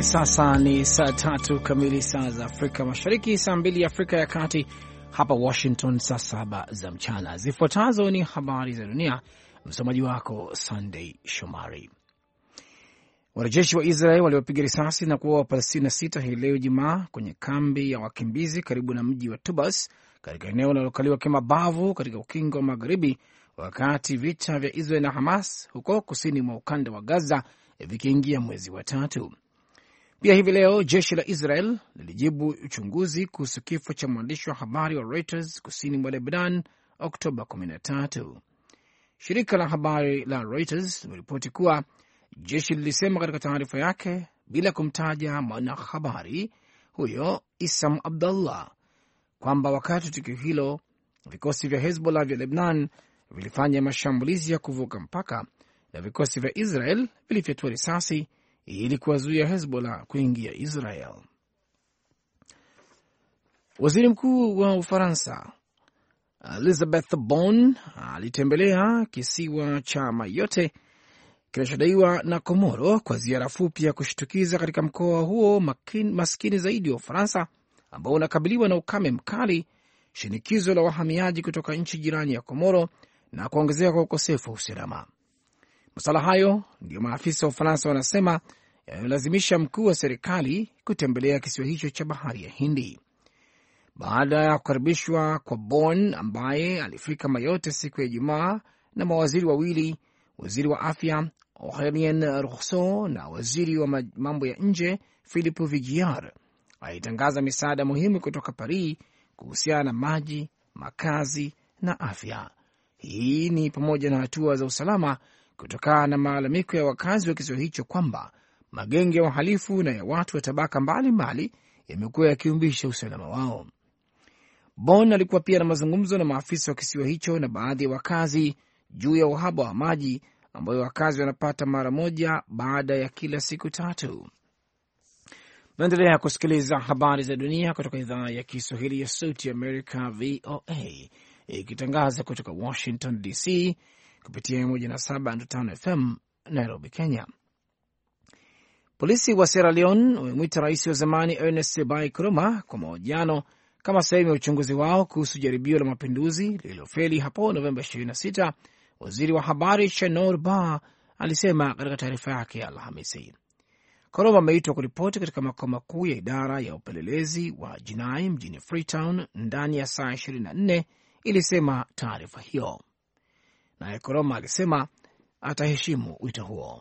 sasa ni saa 3 kamili saa za Afrika Mashariki, saa 2 Afrika ya Kati, hapa Washington saa 7 za mchana. Zifuatazo ni habari za dunia, msomaji wako Sunday Shomari. Wanajeshi wa Israel waliopiga risasi na kuua Wapalestina 6 hii leo Jumaa kwenye kambi ya wakimbizi karibu na mji wa Tubas katika eneo linalokaliwa kimabavu katika ukingo wa magharibi, wakati vita vya Israel na Hamas huko kusini mwa ukanda wa Gaza vikiingia mwezi wa 3. Pia hivi leo jeshi la Israel lilijibu uchunguzi kuhusu kifo cha mwandishi wa habari wa Reuters kusini mwa Lebanon Oktoba 13. Shirika la habari la Reuters limeripoti kuwa jeshi lilisema katika taarifa yake bila kumtaja mwanahabari huyo Isam Abdullah kwamba wakati tukio hilo vikosi vya Hezbollah vya Lebanon vilifanya mashambulizi ya kuvuka mpaka na vikosi vya Israel vilifyatua risasi ili kuwazuia Hezbollah kuingia Israel. Waziri Mkuu wa Ufaransa Elizabeth Borne alitembelea kisiwa cha Mayotte kinachodaiwa na Komoro kwa ziara fupi ya kushtukiza katika mkoa huo maskini zaidi wa Ufaransa ambao unakabiliwa na ukame mkali, shinikizo la wahamiaji kutoka nchi jirani ya Komoro na kuongezeka kwa ukosefu wa usalama. Masuala hayo ndio maafisa wa Ufaransa wanasema yanalazimisha mkuu wa serikali kutembelea kisiwa hicho cha bahari ya Hindi. Baada ya kukaribishwa kwa Borne ambaye alifika Mayotte siku ya Ijumaa na mawaziri wawili, waziri wa afya Aurélien Rousseau na waziri wa mambo ya nje Philippe Vigiar, alitangaza misaada muhimu kutoka Paris kuhusiana na maji, makazi na afya. Hii ni pamoja na hatua za usalama kutokana na malalamiko ya wakazi wa kisiwa hicho kwamba magenge ya uhalifu na ya watu wa tabaka mbalimbali yamekuwa yakiumbisha usalama wao. Borne alikuwa pia na mazungumzo na maafisa wa kisiwa hicho na baadhi ya wakazi juu ya uhaba wa maji ambayo wakazi wanapata mara moja baada ya kila siku 3. Naendelea kusikiliza habari za dunia kutoka idhaa ya Kiswahili ya Sauti ya Amerika, VOA, ikitangaza kutoka Washington DC kupitia 107.5 FM Nairobi, Kenya. Polisi wa Sierra Leone wamemwita rais wa zamani Ernest Bai Koroma kwa mahojiano kama sehemu ya uchunguzi wao kuhusu jaribio la mapinduzi lililofeli hapo Novemba 26, waziri wa habari Shanor Ba alisema katika taarifa yake ya Alhamisi. Koroma ameitwa kuripoti katika makao makuu ya idara ya upelelezi wa jinai mjini Freetown ndani ya saa 24, ilisema taarifa hiyo. Naye Koroma alisema ataheshimu wito huo.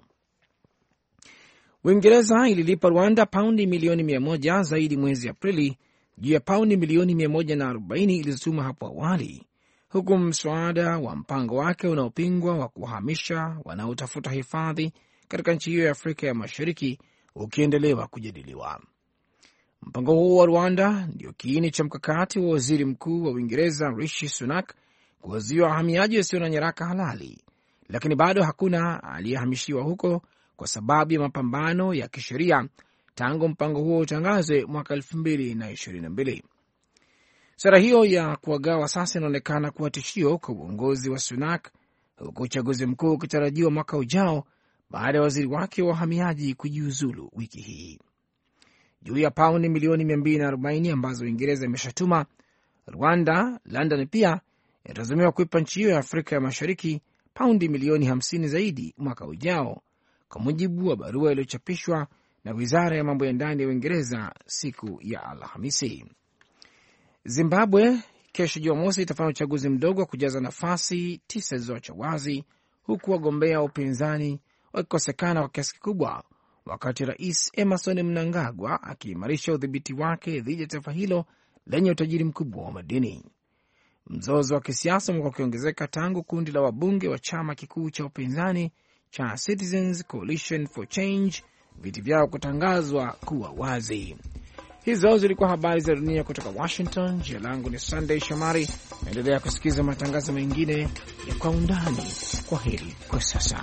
Uingereza ililipa Rwanda paundi milioni 100 zaidi mwezi Aprili juu ya paundi milioni 140 ilizotuma hapo awali, huku mswada wa mpango wake unaopingwa wa kuhamisha wanaotafuta hifadhi katika nchi hiyo ya Afrika ya Mashariki ukiendelewa kujadiliwa. Mpango huo wa Rwanda ndio kiini cha mkakati wa waziri mkuu wa Uingereza Rishi Sunak kuwazuia wahamiaji wasio na nyaraka halali, lakini bado hakuna aliyehamishiwa huko kwa sababu ya mapambano ya kisheria tangu mpango huo utangazwe mwaka 2022. Sera hiyo ya kuwagawa sasa inaonekana kuwa tishio kwa uongozi wa Sunak, huku uchaguzi mkuu ukitarajiwa mwaka ujao baada ya waziri wake wa wahamiaji kujiuzulu wiki hii. Juu ya paundi milioni 240 ambazo Uingereza imeshatuma, Rwanda, London pia inatazamiwa kuipa nchi hiyo ya Afrika ya Mashariki paundi milioni 50 zaidi mwaka ujao, kwa mujibu wa barua iliyochapishwa na wizara ya mambo ya ndani ya Uingereza siku ya Alhamisi. Zimbabwe kesho Jumamosi itafanya uchaguzi mdogo wa kujaza nafasi 9 zilizoachwa wazi, huku wagombea wa upinzani wakikosekana kwa kiasi kikubwa, wakati Rais Emmerson Mnangagwa akiimarisha udhibiti wake dhidi ya taifa hilo lenye utajiri mkubwa wa madini. Mzozo wa kisiasa umekuwa ukiongezeka tangu kundi la wabunge wa chama kikuu cha upinzani cha Citizens Coalition for Change viti vyao kutangazwa kuwa wazi. Hizo zilikuwa habari za dunia kutoka Washington. Jina langu ni Sunday Shomari. Naendelea kusikiza matangazo mengine ya Kwa Undani. Kwa heri kwa sasa.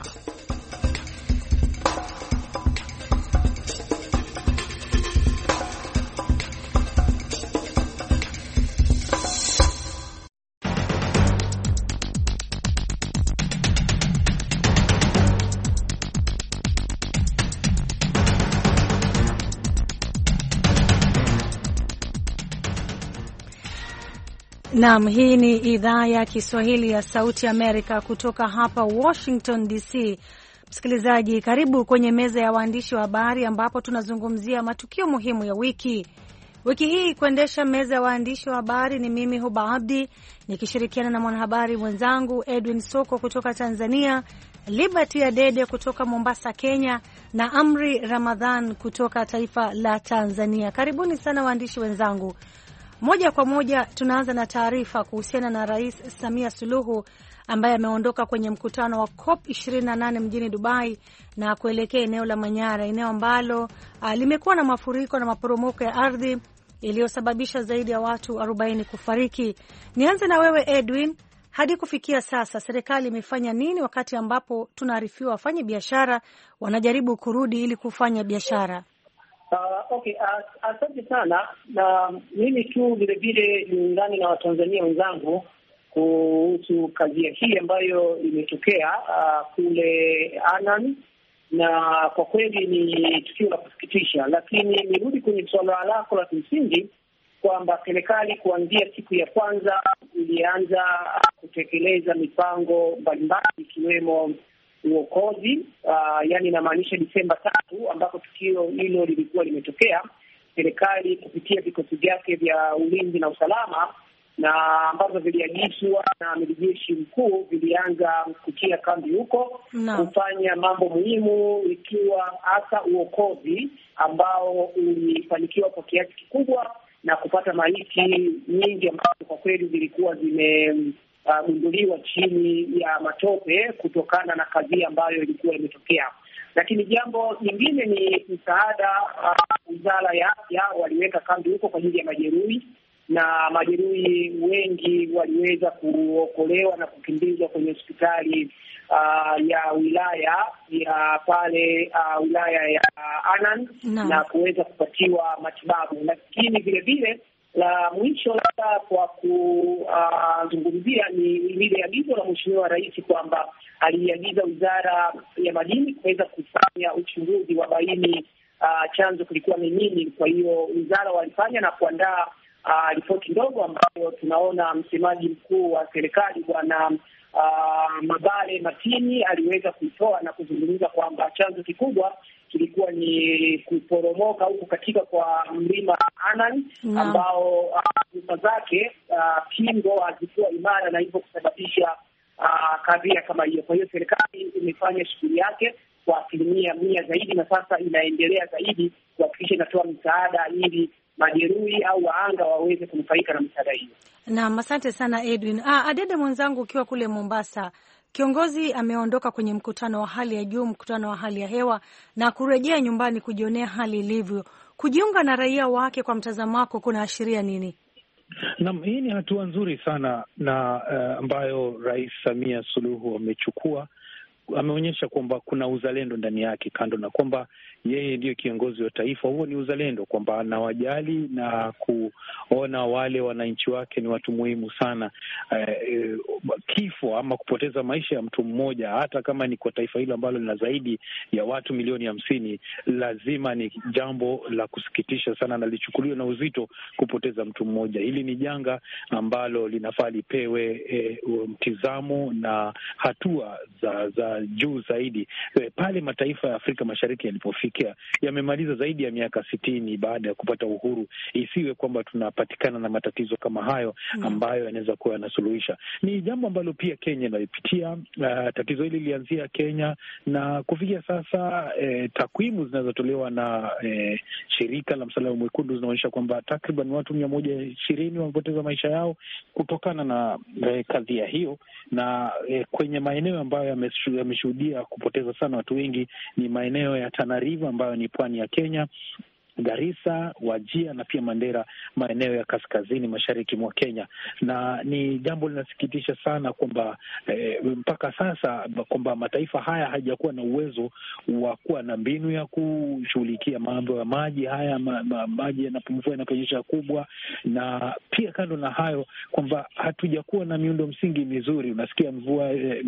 Naam, hii ni idhaa ya Kiswahili ya Sauti Amerika kutoka hapa Washington DC. Msikilizaji, karibu kwenye meza ya waandishi wa habari ambapo tunazungumzia matukio muhimu ya wiki. Wiki hii kuendesha meza ya waandishi wa habari ni mimi Huba Abdi nikishirikiana na mwanahabari mwenzangu Edwin Soko kutoka Tanzania, Liberty Adede kutoka Mombasa, Kenya na Amri Ramadhan kutoka taifa la Tanzania. Karibuni sana waandishi wenzangu. Moja kwa moja tunaanza na taarifa kuhusiana na Rais Samia Suluhu ambaye ameondoka kwenye mkutano wa COP28 mjini Dubai na kuelekea eneo la Manyara, eneo ambalo limekuwa na mafuriko na maporomoko ya ardhi iliyosababisha zaidi ya watu 40 kufariki. Nianze na wewe Edwin, hadi kufikia sasa serikali imefanya nini wakati ambapo tunaarifiwa wafanye biashara wanajaribu kurudi ili kufanya biashara? Asante sana, na mimi tu vile vile niungane na Watanzania wenzangu kuhusu kazi hii ambayo imetokea kule Anan, na kwa kweli ni tukio la kusikitisha, lakini nirudi kwenye suala lako la kimsingi kwamba serikali kuanzia siku ya kwanza ilianza kutekeleza mipango mbalimbali ikiwemo uokozi, yani inamaanisha Disemba 3 ambapo tukio hilo lilikuwa limetokea. Serikali kupitia vikosi vyake vya ulinzi na usalama na ambavyo viliagizwa na amiri jeshi mkuu vilianza kutia kambi huko kufanya mambo muhimu, ikiwa hasa uokozi ambao ulifanikiwa kwa kiasi kikubwa na kupata maiti nyingi ambazo kwa kweli zilikuwa zimegunduliwa chini ya matope kutokana na kazi ambayo ilikuwa imetokea. Lakini jambo lingine ni msaada. Wizara ya Afya waliweka kambi huko kwa ajili ya majeruhi, na majeruhi wengi waliweza kuokolewa na kukimbizwa kwenye hospitali ya wilaya ya pale wilaya ya Anan na kuweza kupatiwa matibabu. Lakini vile vile la mwisho labda kwa kuzungumzia ni ile agizo la Mheshimiwa Rais kwamba aliagiza Wizara ya Madini kuweza kufanya uchunguzi wa baini chanzo kilikuwa ni nini. Kwa hiyo wizara walifanya na kuandaa ripoti ndogo ambayo tunaona msemaji mkuu wa serikali Bwana Mabale Matini aliweza kuitoa na kuzungumza kwamba chanzo kikubwa kilikuwa ni kuporomoka huku katika kwa mlima Anan ambao nyumba zake kingo hazikuwa imara na hivyo kusababisha kadhia kama hiyo. Kwa hiyo serikali imefanya shughuli yake kwa 100% zaidi, na sasa inaendelea zaidi kuhakikisha inatoa msaada ili majeruhi au waanga waweze kunufaika na msaada hiyo. Naam, asante sana Edwin. Adede mwenzangu, ukiwa kule Mombasa, kiongozi ameondoka kwenye mkutano wa hali ya juu, mkutano wa hali ya hewa, na kurejea nyumbani kujionea hali ilivyo. Kujiunga na raia wake, kwa mtazamo wako, kuna ashiria nini? Naam, hii ni hatua nzuri sana na ambayo Rais Samia Suluhu amechukua. Ameonyesha kwamba kuna uzalendo ndani yake, kando na kwamba yeye ndiyo kiongozi wa taifa. Huo ni uzalendo, kwamba anawajali na kuona wale wananchi wake ni watu muhimu sana. Kifo ama kupoteza maisha ya mtu mmoja, hata kama ni kwa taifa hilo ambalo lina zaidi ya watu milioni 50, lazima ni jambo la kusikitisha sana na lichukuliwe na uzito kupoteza mtu mmoja. Hili ni janga ambalo linafaa lipewe mtizamo na hatua za juu zaidi. Pale mataifa ya Afrika Mashariki yalipofikia, yamemaliza zaidi ya miaka 60 baada ya kupata uhuru. Isiwe kwamba tunapatikana na matatizo kama hayo ambayo yanaweza kuwa yanasuluhisha. Ni jambo ambalo pia Kenya inalipitia. Tatizo hili lilianzia Kenya na kufikia sasa takwimu zinazotolewa na shirika la Msalaba Mwekundu zinaonyesha kwamba takriban watu 120 wamepoteza maisha yao kutokana na kadhia hiyo, na kwenye maeneo ambayo yameshuhudia kupoteza sana watu wengi ni maeneo ya Tana River ambayo ni pwani ya Kenya, Garissa, Wajir na pia Mandera, maeneo ya kaskazini mashariki mwa Kenya. Na ni jambo linasikitisha sana kwamba mpaka sasa kwamba mataifa haya hajakuwa na uwezo wa kuwa na mbinu ya kushughulikia mambo ya maji haya, maji yanapomvua yanaponyesha kubwa, na pia kando na hayo kwamba hatujakuwa na miundo msingi mizuri. Unasikia mvua,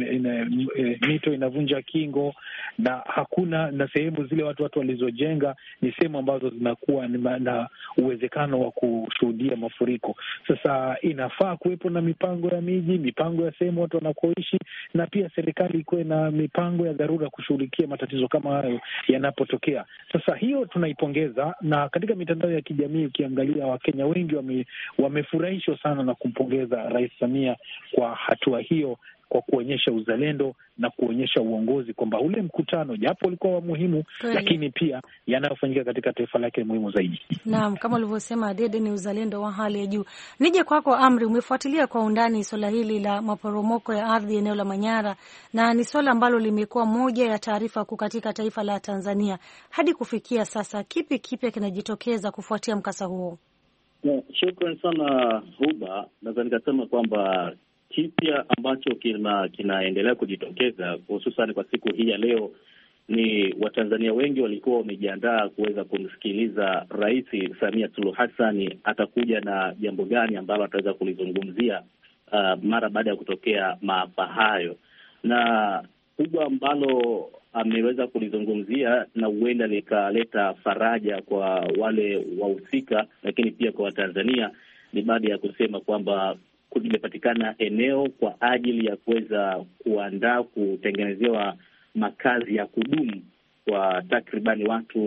mito inavunja kingo, na hakuna na sehemu zile watu walizojenga ni sehemu ambazo zinakuwa na uwezekano wa kushuhudia mafuriko. Sasa inafaa kuwepo na mipango ya miji, mipango ya sehemu watu wanakoishi, na pia serikali ikuwe na mipango ya dharura kushughulikia matatizo kama hayo yanapotokea. Sasa hiyo tunaipongeza, na katika mitandao ya kijamii ukiangalia, Wakenya wengi wamefurahishwa sana na kumpongeza Rais Samia kwa hatua hiyo, kwa kuonyesha uzalendo na kuonyesha uongozi kwamba ule mkutano japo ulikuwa wa muhimu, lakini pia yanayofanyika katika taifa lake ni muhimu zaidi. Naam, kama ulivyosema Dede, ni uzalendo wa hali ya juu. Nije kwako Amri, umefuatilia kwa undani swala hili la maporomoko ya ardhi eneo la Manyara, na ni swala ambalo limekuwa moja ya taarifa kuu katika taifa la Tanzania. Hadi kufikia sasa, kipi kipya kinajitokeza kufuatia mkasa huo? Shukran sana Huba. Naweza nikasema kwamba kipya ambacho kinaendelea kujitokeza hususan kwa siku hii ya leo ni Watanzania wengi walikuwa wamejiandaa kuweza kumsikiliza Rais Samia Suluhu Hassan atakuja na jambo gani ambalo ataweza kulizungumzia mara baada ya kutokea maafa hayo, na kubwa ambalo ameweza kulizungumzia na huenda likaleta faraja kwa wale wahusika, lakini pia kwa Watanzania, ni baada ya kusema kwamba limepatikana eneo kwa ajili ya kuweza kuandaa kutengenezewa makazi ya kudumu kwa takribani watu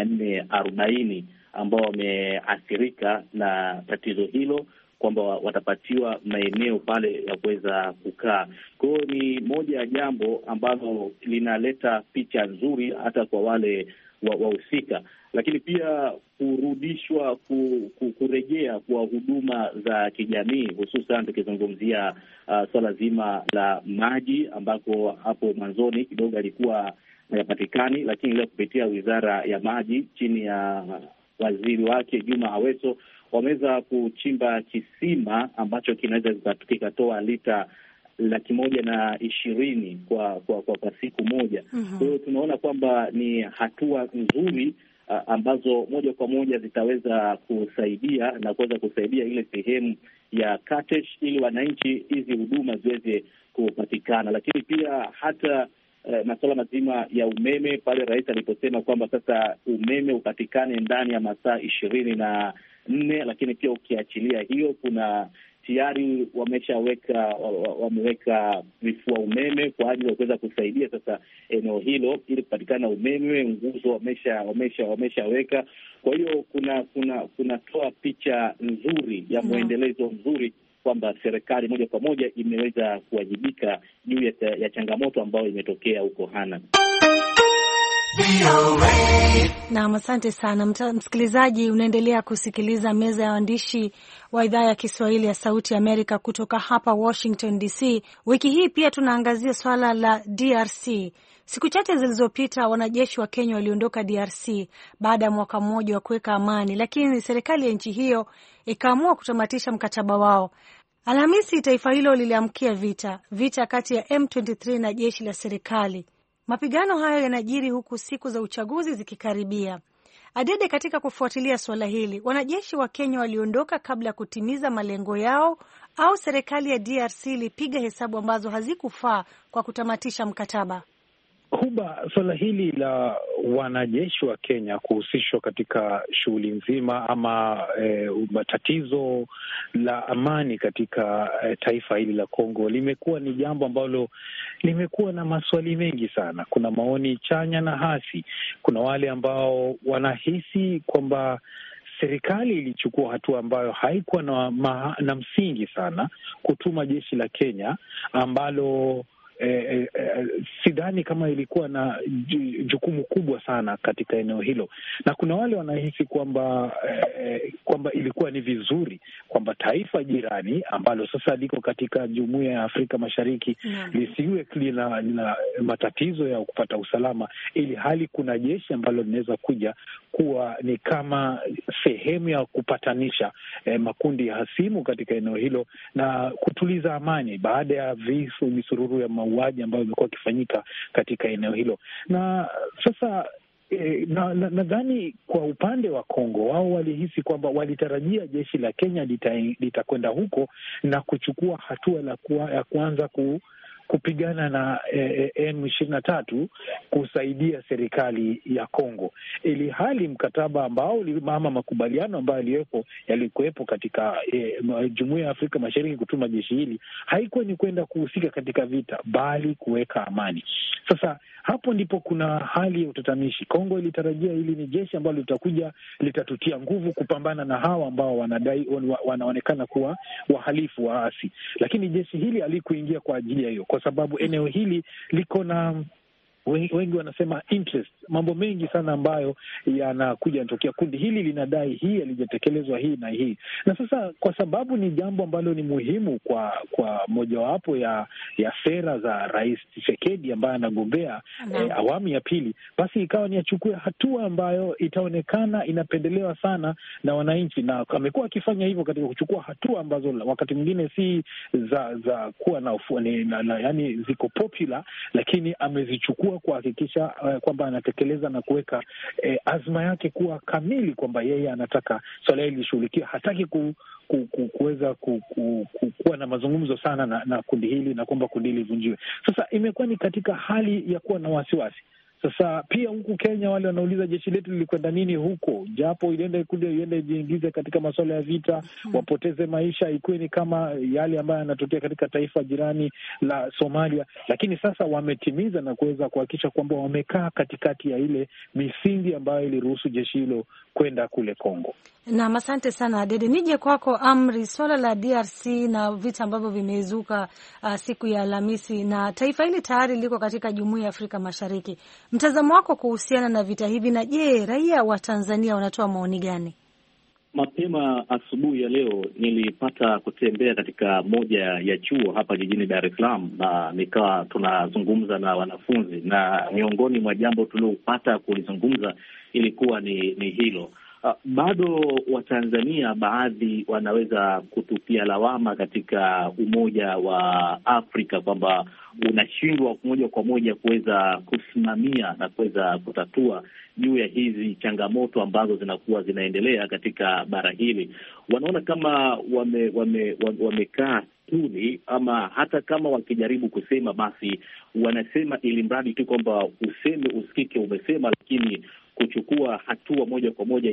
440 ambao wameathirika na tatizo hilo, kwamba watapatiwa maeneo pale ya kuweza kukaa. Kwa hiyo ni moja ya jambo ambalo linaleta picha nzuri hata kwa wale wahusika, lakini pia kurudishwa kurejea kwa huduma za kijamii, hususan tukizungumzia swala zima la maji, ambako hapo mwanzoni kidogo alikuwa hayapatikani, lakini leo kupitia Wizara ya Maji chini ya waziri wake Juma Aweso wameweza kuchimba kisima ambacho kinaweza kikatoa lita 120,000 kwa siku moja. Kwa hiyo tunaona kwamba ni hatua nzuri ambazo moja kwa moja zitaweza kusaidia na kuweza kusaidia ile sehemu ya Katesh ili wananchi hizi huduma ziweze kupatikana. Lakini pia hata masuala mazima ya umeme, pale rais aliposema kwamba sasa umeme upatikane ndani ya masaa 24, lakini pia ukiachilia hiyo, kuna tayari wameweka vifua umeme kwa ajili ya kuweza kusaidia sasa eneo hilo ili kupatikana umeme, nguzo wameshaweka. Kwa hiyo kunatoa picha nzuri ya mwendelezo mzuri kwamba serikali moja kwa moja imeweza kuwajibika juu ya changamoto ambayo imetokea huko Hanang. Naam, asante sana msikilizaji. Unaendelea kusikiliza meza ya waandishi wa idhaa ya Kiswahili ya Sauti ya Amerika kutoka hapa Washington DC. Wiki hii pia tunaangazia swala la DRC. Siku chache zilizopita wanajeshi wa Kenya waliondoka DRC baada ya mwaka mmoja wa kuweka amani, lakini serikali ya nchi hiyo ikaamua kutamatisha mkataba wao. Alhamisi taifa hilo liliamkia vita kati ya M23 na jeshi la serikali. Mapigano hayo yanajiri huku siku za uchaguzi zikikaribia. Adede, katika kufuatilia suala hili, wanajeshi wa Kenya waliondoka kabla ya kutimiza malengo yao au serikali ya DRC ilipiga hesabu ambazo hazikufaa kwa kutamatisha mkataba? Huba, suala hili la wanajeshi wa Kenya kuhusishwa katika shughuli nzima ama matatizo la amani katika taifa hili la Kongo limekuwa ni jambo ambalo limekuwa na maswali mengi sana. Kuna maoni chanya na hasi. Kuna wale ambao wanahisi kwamba serikali ilichukua hatua ambayo haikuwa na msingi sana kutuma jeshi la Kenya ambalo sidhani kama ilikuwa na jukumu kubwa sana katika eneo hilo, na kuna wale wanahisi kwamba ilikuwa ni vizuri kwamba taifa jirani ambalo sasa liko katika Jumuiya ya Afrika Mashariki lisiwe lina matatizo ya kupata usalama, ili hali kuna jeshi ambalo linaweza kuja kuwa ni kama sehemu ya kupatanisha makundi ya hasimu katika eneo hilo na kutuliza amani baada ya misururu ya mauaji ambayo imekuwa ikifanyika katika eneo hilo. Na sasa nadhani kwa upande wa Kongo wao walihisi kwamba walitarajia jeshi la Kenya litakwenda huko na kuchukua hatua ya kuanza kupigana na M23 kusaidia serikali ya Kongo, ili hali mkataba ambao ama makubaliano ambayo yalikuwepo katika Jumuiya ya Afrika Mashariki kutuma jeshi hili haikuwa ni kwenda kuhusika katika vita, bali kuweka amani. Sasa hapo ndipo kuna hali ya utatanishi. Kongo ilitarajia hili ni jeshi ambalo litatutia nguvu kupambana na hawa ambao wanaonekana kuwa wahalifu waasi, lakini jeshi hili halikuingia kwa ajili ya hiyo, kwa sababu eneo hili liko na wengi wanasema interest, mambo mengi sana ambayo yanakuja yanatokea. Kundi hili linadai hii halijatekelezwa, hii na hii, na sasa kwa sababu ni jambo ambalo ni muhimu kwa mojawapo ya sera za Rais Tshisekedi ambaye anagombea awamu ya pili, basi ikawa ni achukue hatua ambayo itaonekana inapendelewa sana na wananchi, na amekuwa akifanya hivyo katika kuchukua hatua ambazo wakati mwingine si za kuwa na yani ziko popular, lakini amezichukua kuhakikisha kwamba anatekeleza na kuweka azma yake kuwa kamili, kwamba yeye anataka swala hili lishughulikia, hataki kuweza kuwa na mazungumzo sana na kundi hili na kwamba kundi hili livunjiwe. Sasa imekuwa ni katika hali ya kuwa na wasiwasi. Sasa pia huku Kenya wale wanauliza jeshi letu lilikwenda nini huko, japo iende jiingize katika masuala ya vita, wapoteze maisha, ikuwe ni kama yale ambayo yanatokea katika taifa jirani la Somalia. Lakini sasa wametimiza na kuweza kuhakikisha kwamba wamekaa katikati ya ile misingi ambayo iliruhusu jeshi hilo kwenda kule Kongo. Na asante sana Dede. Nije kwako Amri, swala la DRC na vita ambavyo vimezuka siku ya Alhamisi, na taifa hili tayari liko katika Jumuiya ya Afrika Mashariki. Mtazamo wako kuhusiana na vita hivi, na je, raia wa Tanzania wanatoa maoni gani? Mapema asubuhi ya leo nilipata kutembea katika moja ya chuo hapa jijini Dar es Salaam, na nikawa tunazungumza na wanafunzi, na miongoni mwa jambo tuliopata kulizungumza ilikuwa ni hilo. Bado Watanzania baadhi wanaweza kutupia lawama katika Umoja wa Afrika kwamba unashindwa moja kwa moja kuweza kusimamia na kuweza kutatua juu ya hizi changamoto ambazo zinakuwa zinaendelea katika bara hili. Wanaona kama wamekaa tuli, ama hata kama wakijaribu kusema basi wanasema ili mradi tu kwamba useme usikike umesema, lakini kuchukua hatua moja kwa moja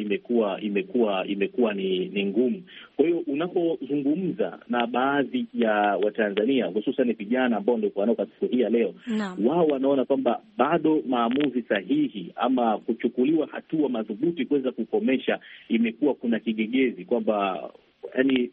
imekuwa ni ngumu. Kwa hiyo unapozungumza na baadhi ya Watanzania, hususan vijana ambao ndio wanao katika hii ya leo, wao wanaona kwamba bado maamuzi sahihi ama kuchukuliwa hatua madhubuti kuweza kukomesha imekuwa kuna kigegezi, kwamba yani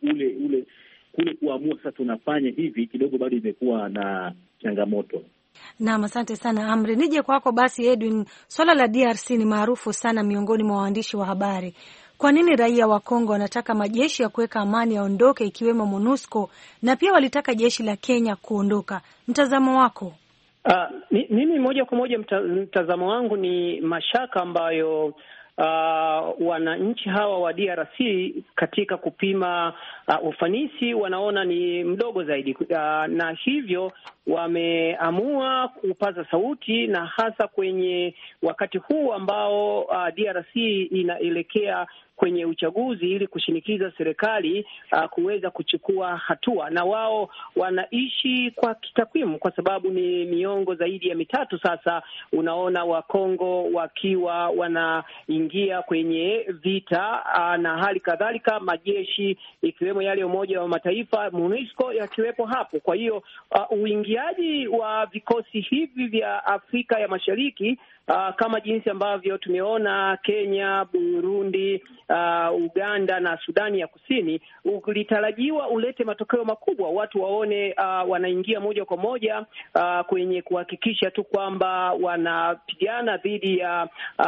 kule kuamua sasa tunafanya hivi kidogo bado imekuwa na changamoto. Naam, asante sana Amri. Nije kwako basi Edwin, swala la DRC ni maarufu sana miongoni mwa waandishi wa habari. Kwa nini raia wa Kongo wanataka majeshi ya kuweka amani yaondoke, ikiwemo MONUSCO, na pia walitaka jeshi la Kenya kuondoka? Mtazamo wako? Mimi moja kwa moja mtazamo wangu ni mashaka ambayo wananchi hawa wa DRC katika kupima ufanisi wanaona ni mdogo zaidi, na hivyo wameamua kupaza sauti, na hasa kwenye wakati huu ambao DRC inaelekea kwenye uchaguzi ili kushinikiza serikali kuweza kuchukua hatua. Na wao wanaishi kwa kitakwimu, kwa sababu ni miongo zaidi ya 3 sasa unaona Wakongo wakiwa wanaingia kwenye vita, na hali kadhalika majeshi ikiwemo yale Umoja wa Mataifa MONUSCO yakiwepo hapo. Kwa hiyo uingiaji wa vikosi hivi vya Afrika ya Mashariki kama jinsi ambavyo tumeona Kenya, Burundi, Uganda na Sudani ya Kusini, ulitarajiwa ulete matokeo makubwa. Watu waone wanaingia moja kwa moja kwenye kuhakikisha tu kwamba wanapigana dhidi ya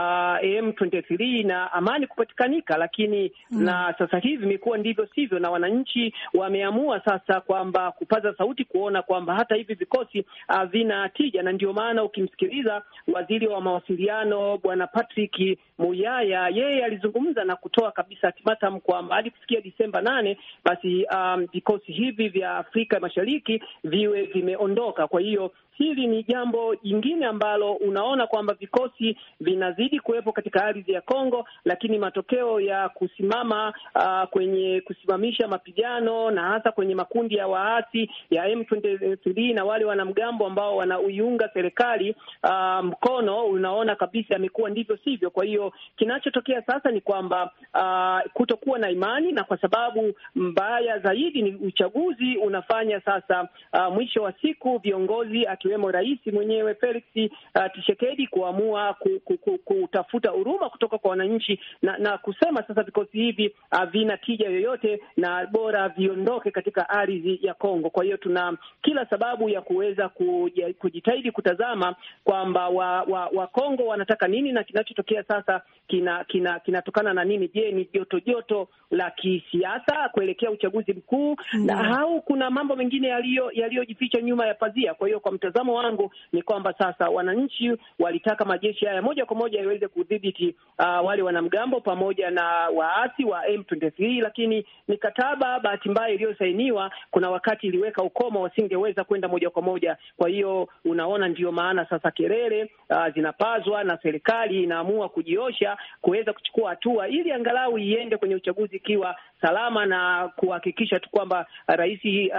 M23 na amani kupatikanika, lakini na sasa hivi imekuwa ndivyo sivyo, na wananchi wameamua sasa kwamba kupaza sauti kuona kwamba hata hivi vikosi vina tija. Na ndio maana ukimsikiliza waziri wa mawasiliano Bwana Patrick Muyaya, yeye alizungumza na kutoa kabisa ultimatum kwamba hadi kufikia Disemba 8 basi vikosi hivi vya Afrika Mashariki viwe vimeondoka. Kwa hiyo hili ni jambo jingine ambalo unaona kwamba vikosi vinazidi kuwepo katika ardhi ya Kongo, lakini matokeo ya kusimama kwenye kusimamisha mapigano na hasa kwenye makundi ya waasi ya M23 na wale wanamgambo ambao wanaiunga serikali mkono, unaona kabisa amekuwa ndivyo sivyo. Kwa hiyo kinachotokea sasa ni kwamba kutokuwa na imani, na kwa sababu mbaya zaidi ni uchaguzi unafanya sasa mwisho wa siku viongozi akiwemo rais mwenyewe Felix Tshisekedi kuamua kutafuta huruma kutoka kwa wananchi na kusema sasa vikosi hivi havina tija yoyote na bora viondoke katika ardhi ya Kongo. Kwa hiyo tuna kila sababu ya kuweza kujitahidi kutazama kwamba wa Kongo wanataka nini na kinachotokea sasa kinatokana na nini. Je, ni joto la kisiasa kuelekea uchaguzi mkuu na au kuna mambo mengine yaliyojificha nyuma ya pazia? Kwa hiyo kwa mtazamo wangu ni kwamba sasa wananchi walitaka majeshi haya moja kwa moja yaweze kudhibiti wale wanamgambo pamoja na waasi wa M23, lakini mikataba bahati mbaya iliyosainiwa kuna wakati iliweka ukomo, wasingeweza kwenda moja kwa moja. Kwa hiyo unaona ndio maana sasa kelele zinapazwa na serikali inaamua kujiosha kuweza kuchukua hatua ili angalau iende kwenye uchaguzi ikiwa salama na kuhakikisha tu kwamba rais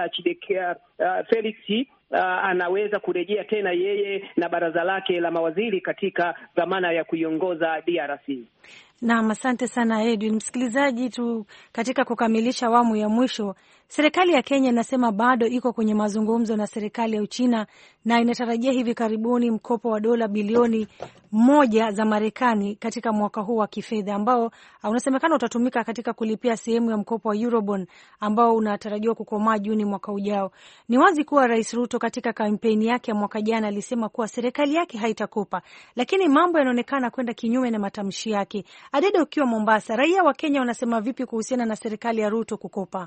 Felix anaweza kurejea tena yeye na baraza lake la mawaziri katika dhamana ya kuiongoza DRC. Naam, asante sana Edwin. Msikilizaji tu, katika kukamilisha awamu ya mwisho, serikali ya Kenya inasema bado iko kwenye mazungumzo na serikali ya Uchina na inatarajia hivi karibuni mkopo wa dola bilioni 1 za Marekani katika mwaka huu wa kifedha ambao unasemekana utatumika katika kulipia sehemu ya mkopo wa Eurobond ambao unatarajiwa kukomaa Juni mwaka ujao. Ni wazi kuwa Rais Ruto katika kampeni yake ya mwaka jana alisema kuwa serikali yake haitakopa, lakini mambo yanaonekana kwenda kinyume na matamshi yake. Adede, ukiwa Mombasa, raia wa Kenya wanasema vipi kuhusiana na serikali ya Ruto kukopa?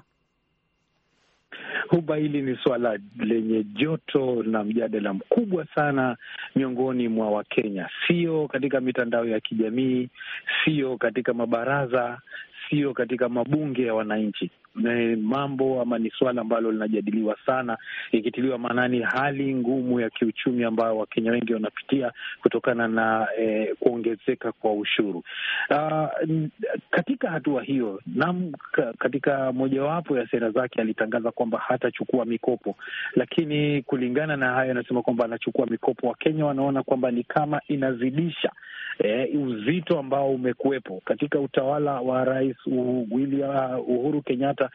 Huba, hili ni swala lenye joto na mjadala mkubwa sana miongoni mwa Wakenya, sio katika mitandao ya kijamii, sio katika mabaraza, sio katika mabunge ya wananchi. Mambo ama ni swala ambalo linajadiliwa sana, ikitiliwa maanani hali ngumu ya kiuchumi ambayo Wakenya wengi wanapitia kutokana na kuongezeka kwa ushuru. Katika hatua hiyo, katika mojawapo ya sera zake alitangaza kwamba hatachukua mikopo, lakini kulingana na hayo anasema kwamba anachukua mikopo. Wakenya wanaona kwamba ni kama inazidisha uzito ambao umekuwepo katika utawala wa Rais Uhuru Kenyatta.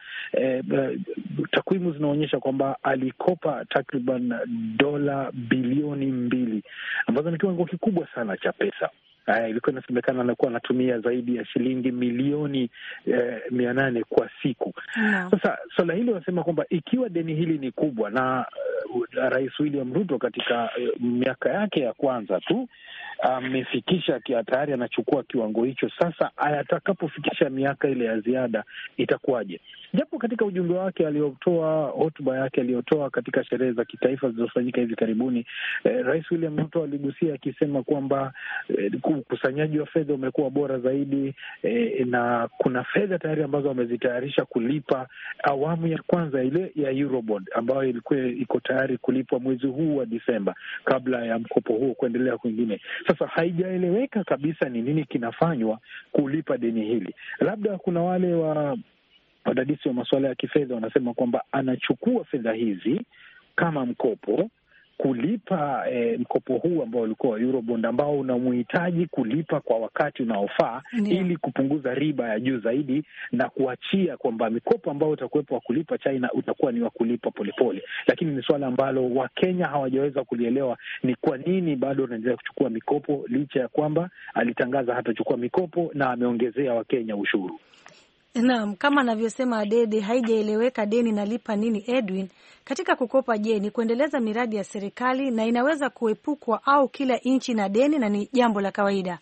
Takwimu zinaonyesha kwamba alikopa takriban dola bilioni 2 ambazo ni kiwango kikubwa sana cha pesa. Ilikuwa inasemekana anakuwa anatumia zaidi ya shilingi milioni 800 kwa siku. Sasa swala hili wanasema kwamba ikiwa deni hili ni kubwa na Rais William Ruto katika miaka yake ya kwanza tu amefikisha tayari anachukua kiwango hicho, sasa atakapofikisha miaka ile ya ziada itakuwaje? Japo katika ujumbe wake aliotoa, hotuba yake aliyotoa katika sherehe za kitaifa zilizofanyika hivi karibuni, Rais William Ruto aligusia akisema kwamba ukusanyaji wa fedha umekuwa bora zaidi, na kuna fedha tayari ambazo wamezitayarisha kulipa awamu ya kwanza ile ya Eurobond ambayo ilikuwa iko tayari kulipwa mwezi huu wa Disemba kabla ya mkopo huo kuendelea kwingine. Sasa haijaeleweka kabisa ni nini kinafanywa kulipa deni hili. Labda kuna wale wadadisi wa masuala ya kifedha wanasema kwamba anachukua fedha hizi kama mkopo kulipa mkopo huu ambao ulikuwa wa Eurobond ambao unamhitaji kulipa kwa wakati unaofaa, ili kupunguza riba ya juu zaidi na kuachia kwamba mikopo ambao utakuwepo wa kulipa China utakuwa ni wa kulipa polepole. Lakini ni swala ambalo Wakenya hawajaweza kulielewa, ni kwa nini bado anaendelea kuchukua mikopo licha ya kwamba alitangaza hatachukua mikopo na ameongezea Wakenya ushuru. Naam, kama anavyosema Adede, haijaeleweka deni nalipa nini. Edwin, katika kukopa, je, ni kuendeleza miradi ya serikali na inaweza kuepukwa au kila nchi na deni na ni jambo la kawaida?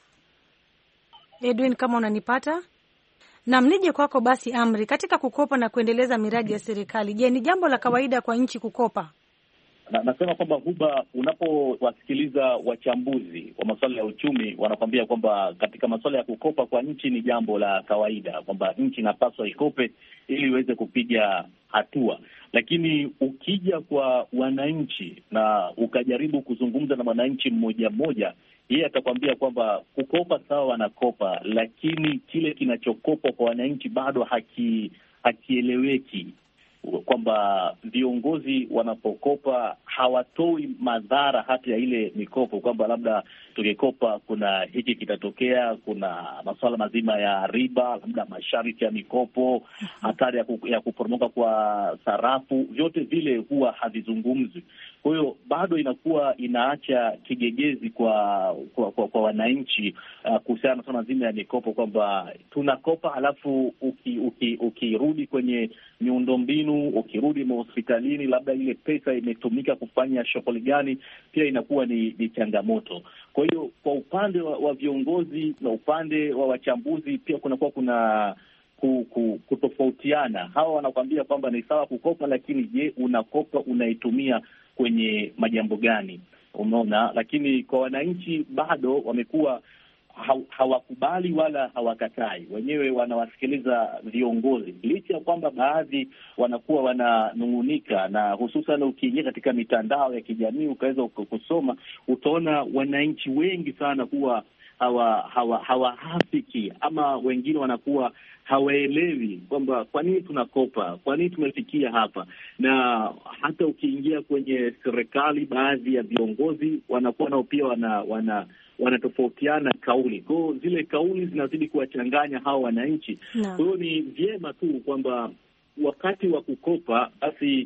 Edwin, kama unanipata? Naam, nije kwako basi Amri, katika kukopa na kuendeleza miradi ya serikali, je, ni jambo la kawaida kwa nchi kukopa? Nasema kwamba Huba, unapowasikiliza wachambuzi wa masuala ya uchumi wanakwambia kwamba katika masuala ya kukopa kwa nchi ni jambo la kawaida, kwamba nchi inapaswa ikope ili iweze kupiga hatua. Lakini ukija kwa wananchi na ukajaribu kuzungumza na mwananchi mmoja mmoja, yeye atakwambia kwamba kukopa sawa, wanakopa, lakini kile kinachokopwa kwa wananchi bado hakieleweki, kwamba viongozi wanapokopa hawatoi madhara hata ya ile mikopo, kwamba labda tukikopa kuna hiki kitatokea, kuna masuala mazima ya riba, labda masharti ya mikopo, hatari ya kuporomoka kwa sarafu, vyote vile huwa havizungumzwi. Kwa hiyo bado inakuwa inaacha kigegezi kwa wananchi kuhusiana na masuala mazima ya mikopo, kwamba tunakopa halafu ukirudi kwenye miundombinu, ukirudi hospitalini, labda ile pesa imetumika kufanya shughuli gani, pia inakuwa ni changamoto. Kwa hiyo kwa upande wa viongozi na upande wa wachambuzi pia kunakuwa kuna kutofautiana. Hawa wanakuambia kwamba ni sawa kukopa, lakini je, unakopa unaitumia kwenye majambo gani? Umeona, lakini kwa wananchi bado wamekuwa hawakubali wala hawakatai, wenyewe wanawasikiliza viongozi, licha ya kwamba baadhi wanakuwa wananung'unika, na hususan ukiingia katika mitandao ya kijamii ukaweza kusoma, utaona wananchi wengi sana huwa hawahafiki ama wengine wanakuwa hawaelewi kwamba kwa nini tunakopa, kwa nini tumefikia hapa. Na hata ukiingia kwenye serikali, baadhi ya viongozi wanakuwa nao pia wanatofautiana kauli. Kwa hiyo zile kauli zinazidi kuwachanganya hawa wananchi. Kwa hiyo ni vyema tu kwamba wakati wa kukopa basi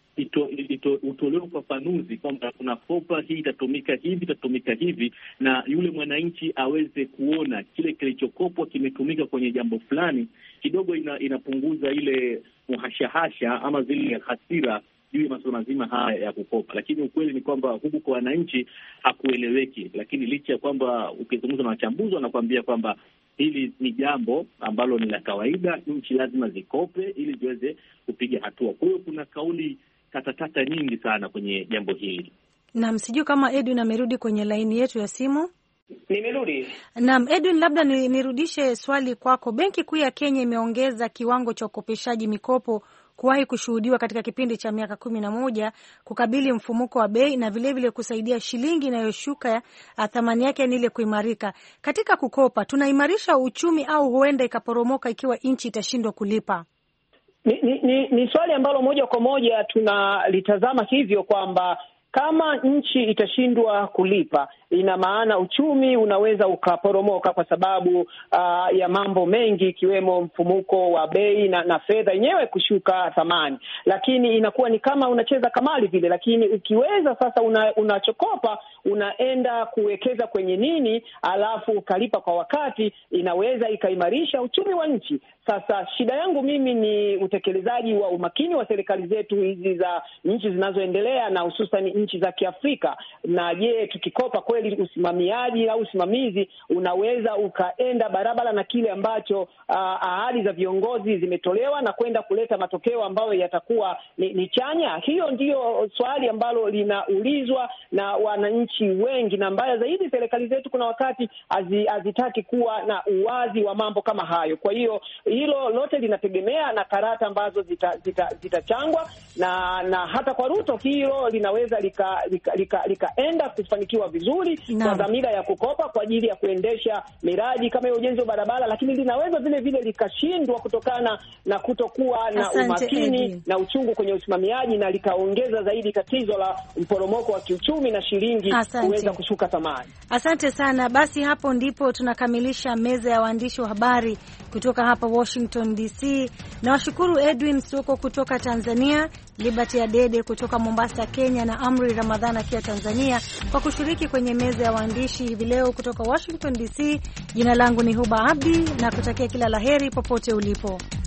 utolewe ufafanuzi kwamba tunakopa, hii itatumika hivi, na yule mwananchi aweze kuona kile kilichokopwa kimetumika kwenye jambo fulani. Kidogo inapunguza ile muhashahasha ama zile hasira juu ya masuala mazima haya ya kukopa. Lakini ukweli ni kwamba huku kwa wananchi hakueleweki, lakini licha ya kwamba ukizungumza na wachambuzi wanakuambia kwamba hili ni jambo ambalo ni la kawaida, nchi lazima zikope ili ziweze kupiga hatua. Kwa hiyo kuna kauli katakata nyingi sana kwenye jambo hili. Naam, sijui kama Edwin amerudi kwenye laini yetu ya simu. Nimerudi. Naam, Edwin, labda nirudishe swali kwako. Benki Kuu ya Kenya imeongeza kiwango cha ukopeshaji mikopo kuwahi kushuhudiwa katika kipindi cha miaka 11 kukabili mfumuko wa bei na vilevile kusaidia shilingi inayoshuka thamani yake ni ile kuimarika. Katika kukopa, tunaimarisha uchumi au huenda ikaporomoka ikiwa nchi itashindwa kulipa? Ni swali ambalo moja kwa moja tunalitazama hivyo kwamba kama nchi itashindwa kulipa, ina maana uchumi unaweza ukaporomoka kwa sababu ya mambo mengi ikiwemo mfumuko wa bei na fedha yenyewe kushuka thamani. Lakini inakuwa ni kama unacheza kamari vile, lakini ukiweza sasa unachokopa unaenda kuwekeza kwenye nini, alafu ukalipa kwa wakati, inaweza ikaimarisha uchumi wa nchi. Sasa shida yangu mimi ni utekelezaji wa umakini wa serikali zetu hizi za nchi zinazoendelea na hususan nchi za Kiafrika. Na je, tukikopa kweli usimamiaji au usimamizi unaweza ukaenda barabara na kile ambacho ahadi za viongozi zimetolewa na kwenda kuleta matokeo ambayo yatakuwa ni chanya? Hiyo ndiyo swali ambalo linaulizwa na wananchi wengi, na mbaya zaidi serikali zetu kuna wakati hazitaki kuwa na uwazi wa mambo kama hayo. Kwa hiyo hilo lote linategemea na karata ambazo zitachangwa na hata kwa Ruto hilo linaweza likaenda kufanikiwa vizuri kwa dhamira ya kukopa kwa ajili ya kuendesha miradi kama hiyo ujenzi wa barabara, lakini linaweza vile vile likashindwa kutokana na kutokuwa na umakini na uchungu kwenye usimamiaji, na likaongeza zaidi tatizo la mporomoko wa kiuchumi na shilingi kuweza kushuka thamani. Asante sana. Basi hapo ndipo tunakamilisha meza ya waandishi wa habari kutoka hapa Washington DC. Na washukuru Edwin Soko kutoka Tanzania, Liberty Adede kutoka Mombasa Kenya, na Amri Ramadhana kia Tanzania kwa kushiriki kwenye meza ya waandishi hivi leo kutoka Washington DC. Jina langu ni Huba Abdi na kutakia kila laheri popote ulipo.